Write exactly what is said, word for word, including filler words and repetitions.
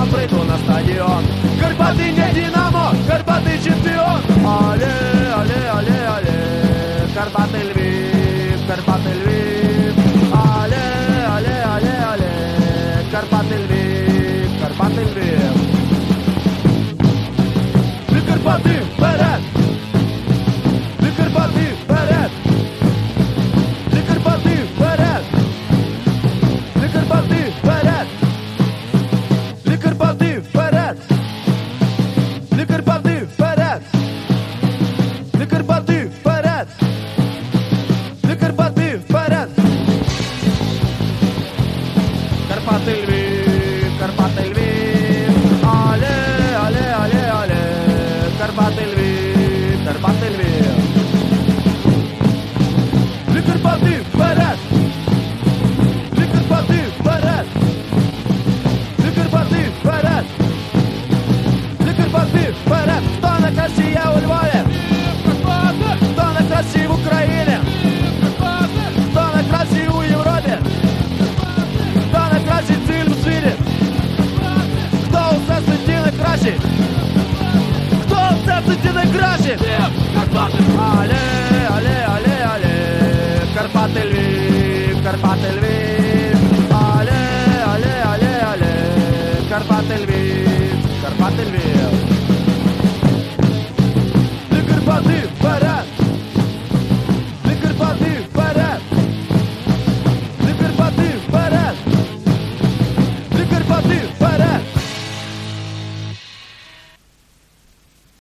прийду на стадіон. Карпати не Динамо, Карпати чемпіон. Але, але, але, але, Карпати Львів, Карпати Львів. Але, але, але, але, Карпати Львів, Карпати Львів. Ти Карпати вперед! Ти Карпати вперед! Ти Карпати вперед! Ти Карпати вперед! Ти Карпати вперед! Ти Карпати вперед! Ти Карпати вперед! Ти Карпати вперед! Карпати Львів, Карпати Львів! Але, але, але, але! Карпати Львів, Карпати Львів! Ти Карпати вперед! Ти Карпати вперед! Ти Карпати вперед! Ти Карпати вперед! Хто найкращий є у Львові? Хто найкращий в Україні? Хто найкращий у Європі? Хто найкращий в цілому світі? Хто у всесвіті найкращий? Хто у всесвіті найкращий? Але, але, але, але, Карпати Львів, Карпати Львів. Але, але, але, але, Карпати Львів, Карпати Львів.